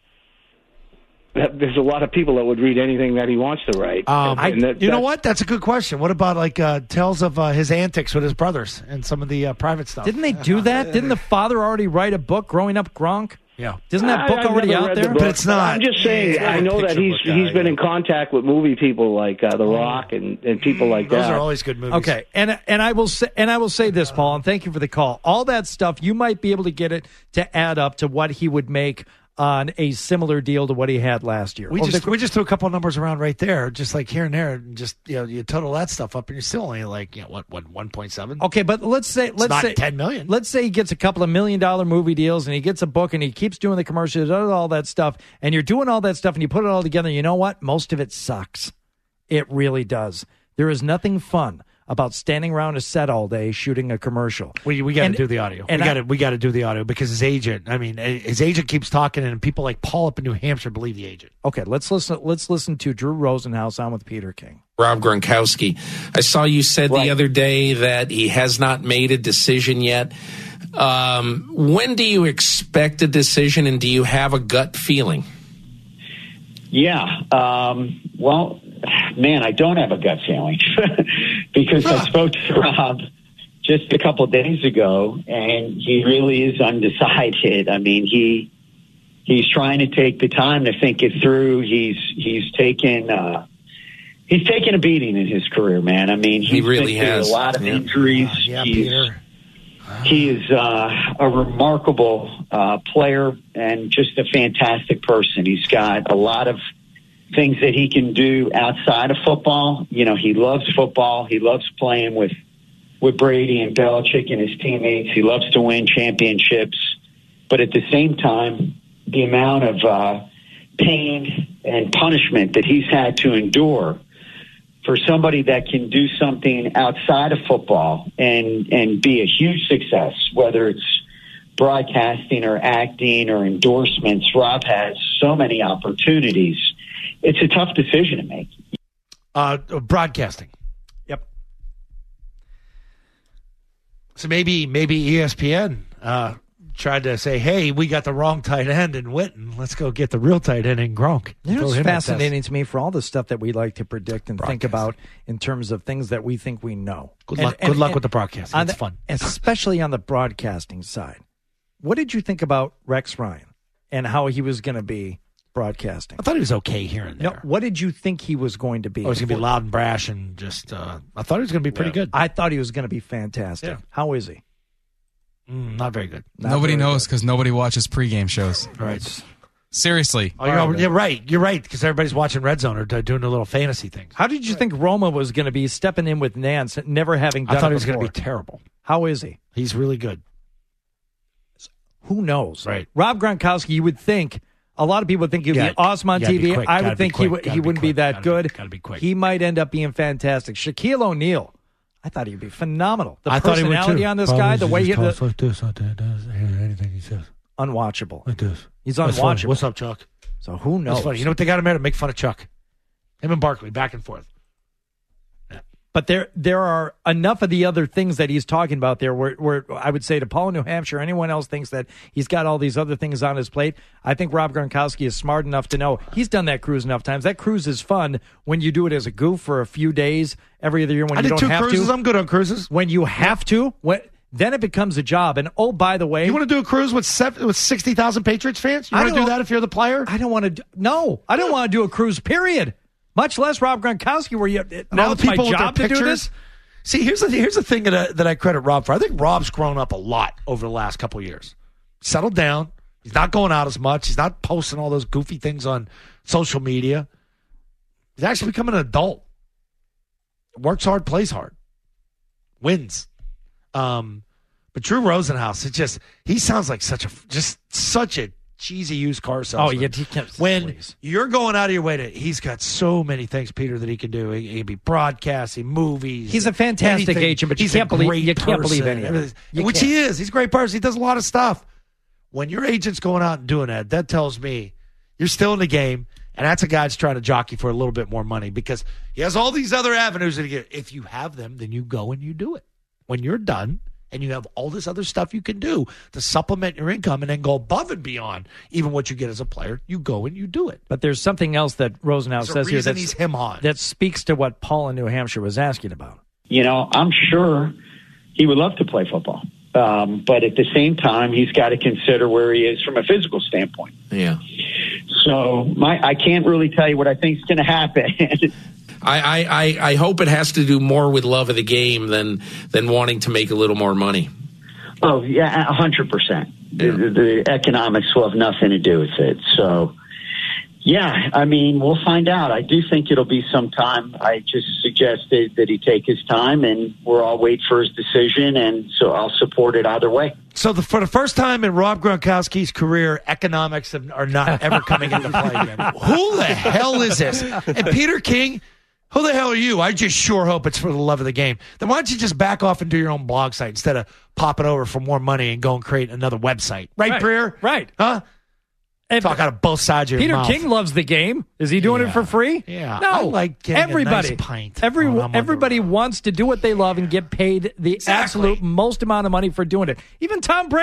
There's a lot of people that would read anything that he wants to write.
Um,
And that-
you know
that's-
what? That's a good question. What about like uh, tales of uh, his antics with his brothers and some of the uh, private stuff?
Didn't they do that? Didn't the father already write a book growing up Gronk?
Yeah.
Isn't that book
I- I've
already
never
out
read the
there?
book,
But it's not.
I'm just saying.
Yeah,
I know that
picture
he's
book guy,
he's been
yeah.
in contact with movie people like uh, The Rock and, and people like
Those
that.
are always good movies.
Okay, and and I will say and I will say this, Paul, and thank you for the call. All that stuff, you might be able to get it to add up to what he would make on a similar deal to what he had last year.
We
Over
just
the-
we just threw a couple of numbers around right there, just like here and there, and just you know you total that stuff up, and you're still only like you know what what one point seven.
Okay, but let's say let's
not
say
ten million.
Let's say he gets a couple of million dollar movie deals and he gets a book and he keeps doing the commercials, does all that stuff, and you're doing all that stuff and you put it all together. You know what? Most of it sucks. It really does. There is nothing fun about standing around a set all day shooting a commercial.
We we got to
And-
do the audio. We
and I-
got to we got to do the audio because his agent. I mean, his agent keeps talking, and people like Paul up in New Hampshire believe the agent.
Okay, let's listen. Let's listen to Drew Rosenhaus on with Peter King.
Rob Gronkowski. I saw you said
Right.
the other day that he has not made a decision yet. Um, when do you expect a decision, and do you have a gut feeling?
Yeah. Um, well, man, I don't have a gut feeling because I spoke to Rob just a couple of days ago, and he really is undecided. I mean, he he's trying to take the time to think it through. He's he's taken uh, he's taken a beating in his career, man. I mean, he's
he really
been
has
through a lot of
yeah.
injuries.
Uh, yeah,
he's,
Peter.
He is uh, a remarkable uh, player and just a fantastic person. He's got a lot of things that he can do outside of football. You know, he loves football. He loves playing with, with Brady and Belichick and his teammates. He loves to win championships. But at the same time, the amount of uh, pain and punishment that he's had to endure for somebody that can do something outside of football and, and be a huge success, whether it's broadcasting or acting or endorsements, Rob has so many opportunities. It's a tough decision to make.
Uh, broadcasting.
Yep.
So maybe maybe E S P N uh, tried to say, hey, we got the wrong tight end in Witten. Let's go get the real tight end in Gronk.
You know,
Throw
it's
him at test.
fascinating to me for all the stuff that we like to predict and think about in terms of things that we think we know.
Good
And-
luck,
and-
good luck
and
with the broadcast.
on
It's
the-
fun.
Especially on the broadcasting side. What did you think about Rex Ryan and how he was going to be broadcasting?
I thought he was okay here and there.
No, what did you think he was going to be?
Oh, he's going to be loud and brash and just, uh, I thought he was going to be pretty
Yeah.
good.
I thought he was going to be fantastic.
Yeah.
How is he?
Mm, not very good.
Not
Nobody
very
knows
good.
because nobody watches pregame shows.
Right.
Seriously.
Oh, you're, you're right. You're right, because everybody's watching Red Zone or d- doing the little fantasy things.
How did you think Roma was going to be stepping in with Nance, never having done
I thought
it
he was going to
before?
be terrible.
How is he?
He's really good.
Who knows?
Right.
Rob Gronkowski, you would think, a lot of people would think he would
Yeah,
be awesome on
gotta
T
be
V.
quick,
I
gotta
would
be
think he,
quick,
would,
gotta
he
be
wouldn't be
quick,
that
gotta
good.
be- gotta be quick.
He might end up being fantastic. Shaquille O'Neal, I thought he'd be phenomenal. The
I thought he would
personality
too.
on this guy, the way he
talks
the,
like this, like that, does anything he says
unwatchable.
like this.
He's
That's funny.
unwatchable.
What's up, Chuck?
So who knows?
That's funny. You know what they got him there to make fun of Chuck? Him and Barkley, back and forth.
But there there are enough of the other things that he's talking about there where, where I would say to Paul, New Hampshire, anyone else thinks that he's got all these other things on his plate. I think Rob Gronkowski is smart enough to know he's done that cruise enough times. That cruise is fun when you do it as a goof for a few days every other year when
I
you
did
don't
two
have
cruises.
to.
I'm good on cruises.
When you have to, when, then it becomes a job. And oh, by the way,
You want to do a cruise with seven, with sixty thousand Patriots fans? You
I
want to do
don't-
that if you're the player?
I don't want to. Do, no, I don't want to do a cruise. Period. Much less Rob Gronkowski, where you
And
now
all
it's
the
my
people with their
job to do
pictures.
this.
See, here's the here's the thing that I, that I credit Rob for. I think Rob's grown up a lot over the last couple of years. Settled down. He's not going out as much. He's not posting all those goofy things on social media. He's actually becoming an adult. Works hard, plays hard, wins. Um, but Drew Rosenhaus, it just he sounds like such a just such a cheesy used car salesman.
Oh, yeah, he can't-
when
please.
you're going out of your way to, he's got so many things, Peter, that he can do. He, he can be broadcasting, movies.
He's a fantastic
anything.
agent, but you
He's a
can't believe-
great
you can't believe
person,
any of it.
everything.
You
Which
can't.
he is. He's a great person. He does a lot of stuff. When your agent's going out and doing that, that tells me you're still in the game, and that's a guy that's trying to jockey for a little bit more money because he has all these other avenues that he get. If you have them, then you go and you do it. When you're done, and you have all this other stuff you can do to supplement your income and then go above and beyond even what you get as a player, you go and you do it.
But there's something else that Rosenhaus
There's a
says here
reason
that's,
he's him on.
that speaks to what Paul in New Hampshire was asking about.
You know, I'm sure he would love to play football. Um, but at the same time, he's got to consider where he is from a physical standpoint.
Yeah.
So my, I can't really tell you what I think is going to happen.
I, I, I hope it has to do more with love of the game than than wanting to make a little more money.
Oh, yeah, a hundred percent. The, the economics will have nothing to do with it. So, yeah, I mean, we'll find out. I do think it'll be some time. I just suggested that he take his time, and we're all wait for his decision, and so I'll support it either way.
So the, for the first time in Rob Gronkowski's career, economics have, are not ever coming into play again. Who the hell is this? And Peter King, who the hell are you? I just sure hope it's for the love of the game. Then why don't you just back off and do your own blog site instead of popping over for more money and go and create another website? Right,
Right,
Breer?
right.
Huh?
And
Talk out of both sides of your
Peter
mouth.
King loves the game. Is he doing
Yeah.
it for free?
Yeah.
No.
I like getting a
everybody,
nice pint
Every,
when I'm on the
everybody wants to do what they love and get paid the
Exactly.
absolute most amount of money for doing it. Even Tom Brady.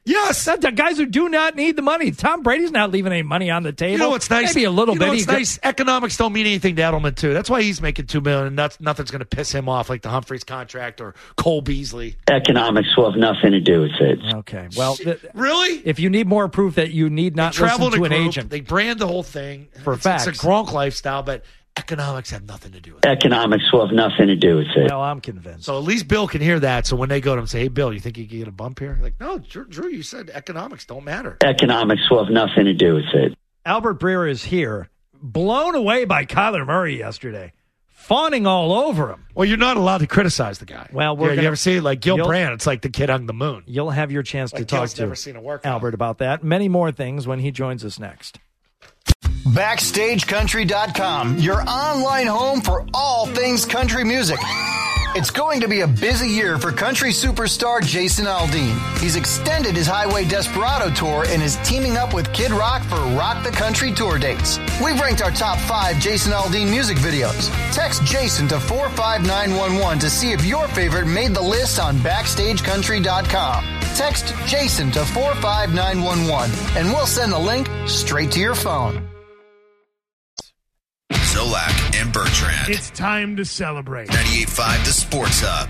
Yes.
That, the guys who do not need the money. Tom Brady's not leaving any money on the table.
You know what's nice?
Maybe a little
you know
bit.
what's
He got-
nice? Economics don't mean anything to Edelman, too. That's why he's making two million dollars, and that's, nothing's going to piss him off like the Humphreys contract or Cole Beasley.
Economics will have nothing to do with it.
Okay. Well, th-
really?
If you need more proof that you need not
Travel
listen to
in a
an
group,
agent.
They brand the whole thing.
For
it's,
facts.
It's a Gronk lifestyle, but economics have nothing to do with it.
Economics will have nothing to do with it.
Well, I'm convinced.
So at least Bill can hear that. So when they go to him and say, hey, Bill, you think you can get a bump here? Like, no, Drew, Drew, you said economics don't matter.
Economics will have nothing to do with it.
Albert Breer is here, blown away by Kyler Murray yesterday, fawning all over him.
Well, you're not allowed to criticize the guy.
Well, we're
yeah,
gonna,
you ever see it? Like Gil
you'll-
Brandt, it's like the kid on the moon.
You'll have your chance
Like
to talk
Gil's
to
never seen a workout.
Albert about that. Many more things when he joins us next.
Backstage Country dot com, your online home for all things country music. It's going to be a busy year for country superstar Jason Aldean. He's extended his Highway Desperado tour and is teaming up with Kid Rock for Rock the Country tour dates. We've ranked our top five Jason Aldean music videos. Text Jason to four five nine one one to see if your favorite made the list on Backstage Country dot com. Text Jason to four five nine one one and we'll send the link straight to your phone.
Zolak and Bertrand.
It's time to celebrate.
ninety-eight point five The Sports Hub.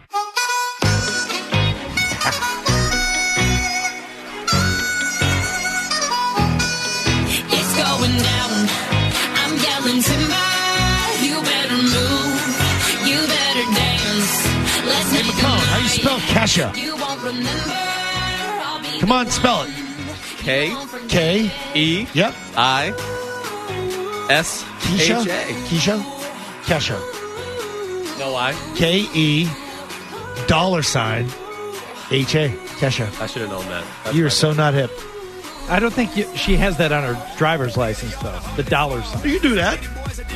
It's going down. I'm yelling timber. You better move. You better dance. Let's
Hey,
make
McCone,
a
how do you spell
night.
Kesha?
You won't remember. I'll be
Come on, spell it.
K
K.
E
Yep.
I S
Keisha.
H A.
Keisha. Kesha.
No I.
K E dollar sign H A. Kesha.
I should have known that. That's
You're
my
so not hip.
I don't think you, she has that on her driver's license, though. The dollar sign.
You can do that.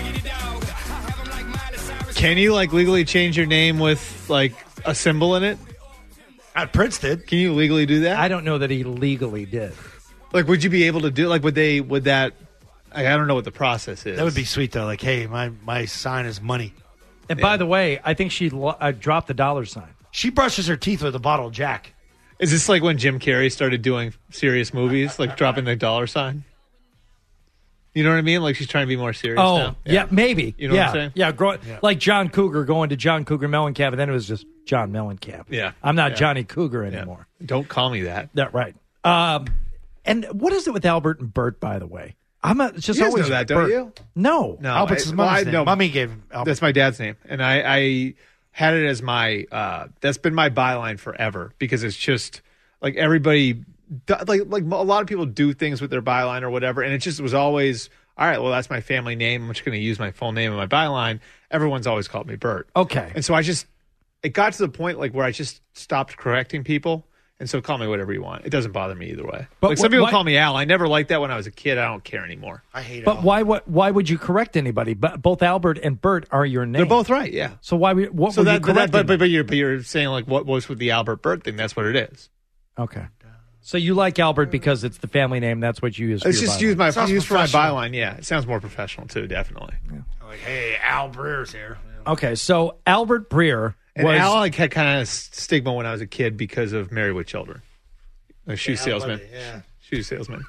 Can you like legally change your name with like a symbol in it?
At Prince did.
Can you legally do that?
I don't know that he legally did.
Like, would you be able to do? Like, would they? Would that? I I don't know what the process is.
That would be sweet though. Like, hey, my my sign is money.
And by the way, I think she lo- uh, dropped the dollar sign.
She brushes her teeth with a bottle of Jack.
Is this like when Jim Carrey started doing serious movies, like dropping the dollar sign? You know what I mean? Like she's trying to be more serious
Oh,
now.
yeah, maybe.
You know
yeah.
what I'm saying?
Yeah, grow,
Yeah.
like John Cougar going to John Cougar Mellencamp, and then it was just John Mellencamp.
Yeah.
I'm not
Yeah.
Johnny Cougar
Yeah.
anymore.
Don't call me that.
That right. Um, and what is it with Albert and Bert, by the way? I'm not, it's just
You guys
always
know that, don't
Bert.
you?
No.
No,
Albert's his
I- well,
mother's
I-
name.
no,
Mommy gave him Albert.
That's my dad's name, and I, I had it as my. Uh, that's been my byline forever because it's just like everybody, do- like like a lot of people do things with their byline or whatever, and it just was always all right. Well, that's my family name. I'm just going to use my full name in my byline. Everyone's always called me Bert.
Okay.
And so I just, it got to the point like where I just stopped correcting people. And so call me whatever you want. It doesn't bother me either way.
But
like some
wh-
people
why-
call me Al. I never liked that when I was a kid. I don't care anymore.
I hate it.
But
all.
why what why would you correct anybody? But both Albert and Bert are your name.
They're both right, yeah.
So why would what
So
would
that,
you
but, that
correct?
but, but, but, you're, but you're saying like what was with the Albert Bert thing? That's what it is.
Okay. So you like Albert because it's the family name. That's what you use. For
It's
your
just
byline.
use my
Sounds
use for my
professional.
byline. Yeah, it sounds more professional too. Definitely.
Like, hey, Al Breer's here.
Okay, so Albert Breer
And
was
Al like had kind of stigma when I was a kid because of Married with Children, a shoe
Yeah,
salesman.
buddy, yeah.
Shoe salesman.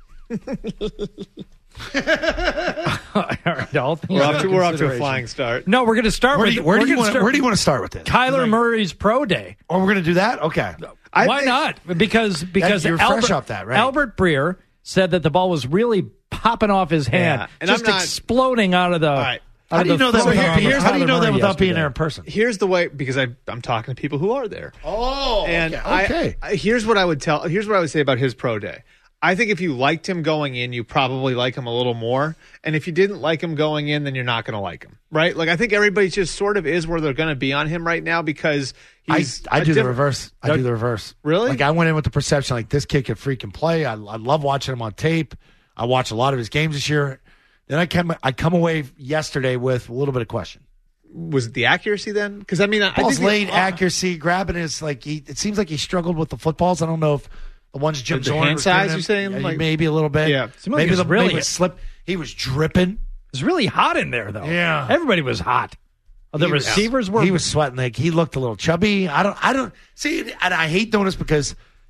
All right, all things
We're off to
under
we're off to a
consideration.
flying start.
No, we're going to start
Where
with
do you, where
we're
do you
gonna
want
start-
where do you want to start with this?
Kyler Murray's pro day.
Oh, we're going to do that? Okay.
I
Why
think-
not? Because because
you're
Albert,
fresh off that, right?
Albert Breer said that the ball was really popping off his hand,
Yeah, and
just
I'm not-
exploding out of the.
All right.
How
out
do you
of the
know that
foot
without
on
being,
the
how do you
Kyler
know that
Murray
without being
yesterday.
there in person?
Here's the way because I I'm talking to people who are there.
Oh,
And
okay.
I,
okay.
I here's what I would tell. Here's what I would say about his pro day. I think if you liked him going in, you probably like him a little more. And if you didn't like him going in, then you're not going to like him, right? Like I think everybody just sort of is where they're going to be on him right now because
I,
he's.
I
a
do the
different-
reverse. I do the reverse.
Really?
Like I went in with the perception like this kid could freaking play. I, I love watching him on tape. I watched a lot of his games this year. Then I come I come away yesterday with a little bit of question.
Was it the accuracy then? Because I mean, I
Balls
think the-
late, accuracy, grabbing his like. He, it seems like he struggled with the footballs. I don't know if the ones Jim
The
Zorn
hand
was
size,
giving him-
you're saying?
yeah,
Like-
maybe a little bit.
Yeah.
Seemed like
maybe
it was
the
really-
maybe it slipped. He was dripping.
It was really hot in there, though.
Yeah.
everybody was hot. Oh, the
He was-
receivers were.
He was sweating. Like he looked a little chubby. I don't. I don't see. And I hate doing this because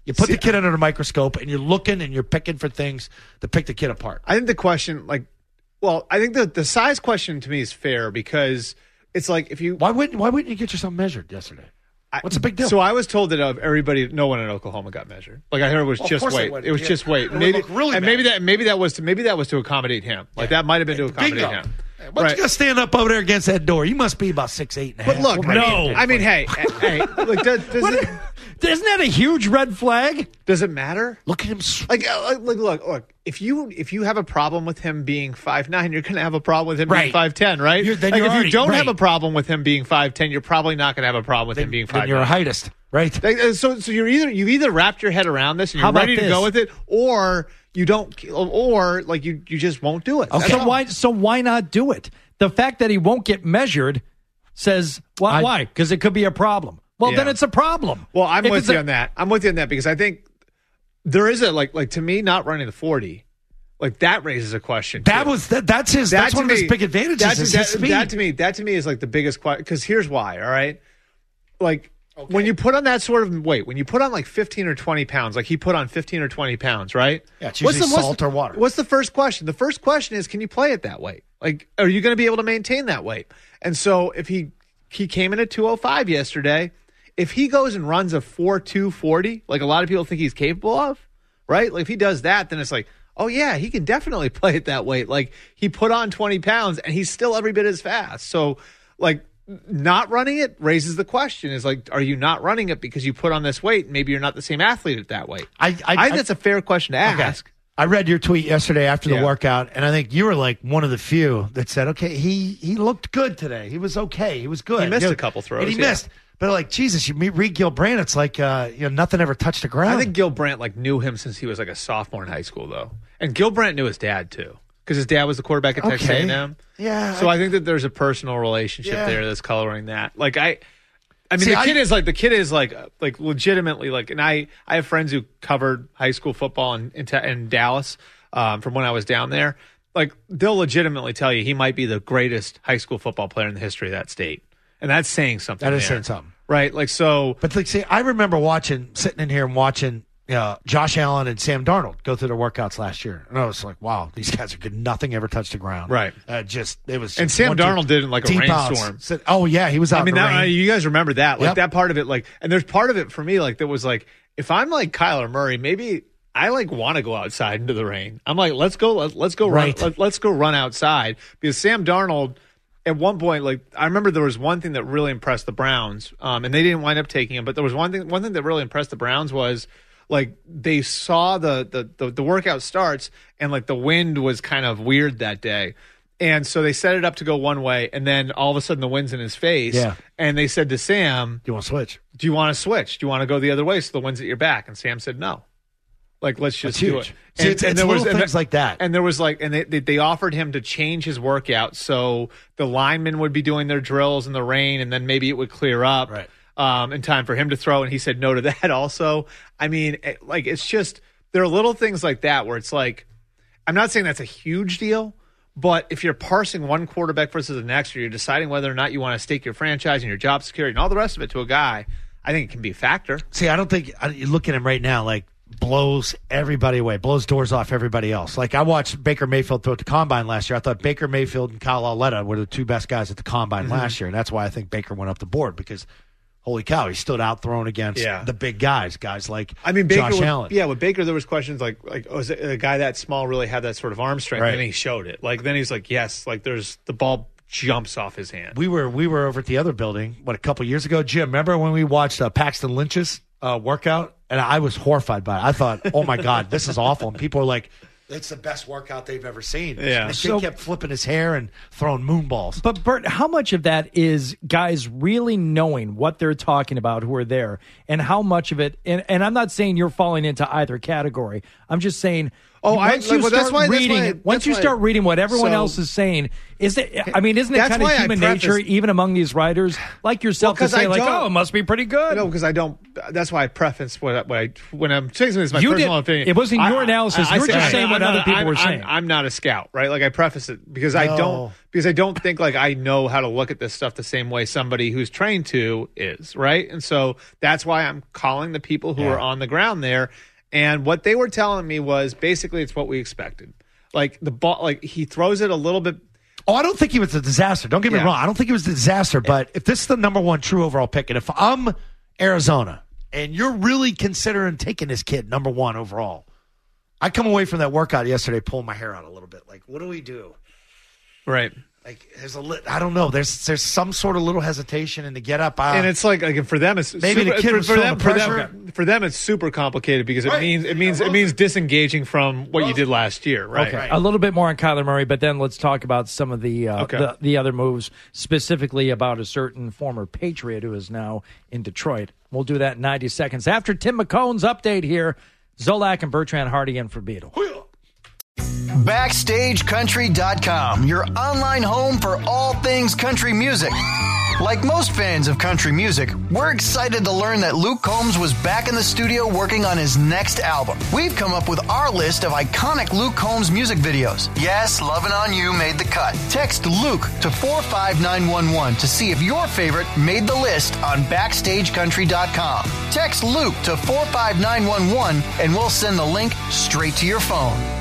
You put
See,
the kid under the microscope, and you're looking and you're picking for things to pick the kid apart.
I think the question, like, well, I think the the size question to me is fair because it's like if you
why wouldn't why wouldn't you get yourself measured yesterday? What's the big deal?
So I was told that of everybody, no one in Oklahoma got measured. Like I heard it was
Well, of
just
course they
weight.
wouldn't.
It was
Yeah.
just weight.
It would
Maybe
look really
and
bad.
maybe that maybe that was to maybe that was to accommodate him. Like that might have been to accommodate
Bingo.
him.
Why don't you go stand up over there against that door? You must be about six eight and a half.
But look,
Well,
I mean,
no.
I mean, hey, hey, like, does, does it,
Isn't that a huge red flag?
Does it matter?
Look at him.
Like, uh, like, look, look. If you if you have a problem with him being five nine, you're going to have a problem with him being
Right.
five ten, right?
You're- then
like,
you're
if
already-
you don't
right.
have a problem with him being five ten, you're probably not going to have a problem with him being five
Then you're a heightist, right?
Like, uh, so, so you're either you either wrapped your head around this and
How
you're
about
ready to
this?
go with it, or you don't, or like you you just won't do it. That's
So
all.
why? So why not do it? The fact that he won't get measured says why?
I-
why? Because it could be a problem. Well,
Yeah.
then it's a problem.
Well, I'm
If
with
it's
you
a-
on that. I'm with you on that because I think there is a like like to me not running the forty, like that raises a question.
That
too.
was that, that's his. That's
to
one of his
me-
big advantages.
That,
is
that,
his speed.
that to me, that to me is like the biggest question. Because here's why. All right, like when you put on that sort of weight, when you put on like fifteen or twenty pounds, like he put on fifteen or twenty pounds, right?
Yeah, it's usually salt or water.
What's the first question? The first question is, can you play it that weight? Like, are you going to be able to maintain that weight? And so if he he came in at two oh five yesterday, if he goes and runs a four two forty, like a lot of people think he's capable of, right? Like if he does that, then it's like, oh yeah, he can definitely play it that weight. Like he put on twenty pounds and he's still every bit as fast. So like not running it raises the question is like, are you not running it because you put on this weight? Maybe you're not the same athlete at that weight.
I, I,
I think that's a fair question to
Okay.
ask.
I read your tweet yesterday after the
Yeah.
workout, and I think you were like one of the few that said, "Okay, he he looked good today. He was okay. He was good.
He missed
You know,
a couple throws,
and he
yeah.
missed." But like Jesus, you meet read Gil Brandt, it's like uh, you know nothing ever touched the ground.
I think Gil Brandt like knew him since he was like a sophomore in high school, though. And Gil Brandt knew his dad too, because his dad was the quarterback at Texas
Okay.
A and M.
Yeah,
So
I-
I think that there's a personal relationship
Yeah.
there that's coloring that. Like I, I mean,
See,
the
I-
kid is like the kid is like like legitimately like, and I I have friends who covered high school football in in, Ta- in Dallas um, from when I was down there. Like they'll legitimately tell you he might be the greatest high school football player in the history of that state, and that's saying something.
That is
there.
saying something.
Right? Like so.
But like, see, I remember watching, sitting in here and watching uh, Josh Allen and Sam Darnold go through their workouts last year, and I was like, "Wow, these guys are good. Nothing ever touched the ground."
Right.
Uh, just it was.
And
just
Sam
one, two,
Darnold did it in like a
deep outs.
rainstorm.
Said- oh yeah, he was out.
I mean,
in the
that,
rain.
you guys remember that, like
Yep.
that part of it, like, and there's part of it for me, like that was like, if I'm like Kyler Murray, maybe I like want to go outside into the rain. I'm like, let's go, let's, let's go
Right.
run, let, let's go run outside because Sam Darnold. At one point, like I remember, there was one thing that really impressed the Browns, um, and they didn't wind up taking him. But there was one thing, one thing that really impressed the Browns was like they saw the the the, the workout starts, and like the wind was kind of weird that day. And so they set it up to go one way, and then all of a sudden the wind's in his face.
Yeah.
And they said to Sam,
"Do you want to switch?
Do you want to switch? Do you want to go the other way so the wind's at your back?" And Sam said, "No. Like, let's just
That's
do
huge.
it."
See, it's- it's little
and
things like that.
And there was like, and they, they they offered him to change his workout so the linemen would be doing their drills in the rain, and then maybe it would clear up
Right.
um, in time for him to throw. And he said no to that also. I mean, it, like it's just there are little things like that where it's like, I'm not saying that's a huge deal. But if you're parsing one quarterback versus the next, or you're deciding whether or not you want to stake your franchise and your job security and all the rest of it to a guy, I think it can be a factor.
See, I don't think I, you look at him right now like blows everybody away, blows doors off everybody else. Like I watched Baker Mayfield throw at the combine last year. I thought Baker Mayfield and Kyle Lauletta were the two best guys at the combine
Mm-hmm.
last year, and that's why I think Baker went up the board because holy cow, he stood out throwing against
Yeah.
the big guys, guys like
I mean, Baker.
Josh
With,
Allen.
yeah, with Baker, there was questions like, like, oh, is it, a guy that small really had that sort of arm strength?
Right.
And then he showed it. Like, then he's like, yes, like there's the ball jumps off his hand.
We were we were over at the other building, what, a couple years ago, Jim. Remember when we watched uh, Paxton Lynch's uh, workout? And I was horrified by it. I thought, oh my God, this is awful. And people were like, it's the best workout they've ever seen.
Yeah.
And the
So-
kid kept flipping his hair and throwing moon balls.
But Bert, how much of that is guys really knowing what they're talking about who are there, and how much of it? And, and I'm not saying you're falling into either category. I'm just saying
Oh, I-
once
like,
you
well,
start
that's why- that's
reading,
why-
once
that's
you
why-
start reading what everyone
So-
else is saying, is it? I mean, isn't it
That's
kind of
why I
human
prefaced-
nature, even among these writers like yourself,
Well,
to say
I
like,
don't-
"Oh, it must be pretty good."
No, because I don't. That's why I preface what, I- what I when I'm saying something. It's my
You
personal
did-
opinion.
it wasn't your
I-
analysis.
I- I
You were
say-
just
I'm
saying
not-
what
I'm
other
not-
people
I'm-
were
I'm-
saying.
I'm not a scout, right? Like I preface it because I
No.
don't because I don't think like I know how to look at this stuff the same way somebody who's trained to is, right? And so that's why I'm calling the people who
Yeah.
are on the ground there. And what they were telling me was basically it's what we expected. Like the ball, like he throws it a little bit.
Oh, I don't think he was a disaster. Don't get me
Yeah.
wrong. I don't think he was a disaster. But if this is the number one true overall pick, and if I'm Arizona and you're really considering taking this kid number one overall, I come away from that workout yesterday pulling my hair out a little bit. Like, what do we do?
Right.
Like, there's a li- I don't know. There's there's some sort of little hesitation in the get up. Uh,
And it's like, like for them, it's
Maybe the
super,
kid
for,
was
for
feeling
them,
the
for
pressure.
them, for them, it's super complicated because it
Right.
means it means it means disengaging from what you did last year, right?
Okay, a little bit more on Kyler Murray, but then let's talk about some of the, uh,
Okay.
the the other moves, specifically about a certain former Patriot who is now in Detroit. We'll do that in ninety seconds after Tim McCone's update here. Zolak and Bertrand Hardy in for Beetle.
Backstage Country dot com, your online home for all things country music. Like most fans of country music, we're excited to learn that Luke Combs was back in the studio working on his next album. We've come up with our list of iconic Luke Combs music videos. Yes, Lovin' On You made the cut. Text Luke to four five nine one one to see if your favorite made the list on Backstage Country dot com. Text Luke to four five nine one one and we'll send the link straight to your phone.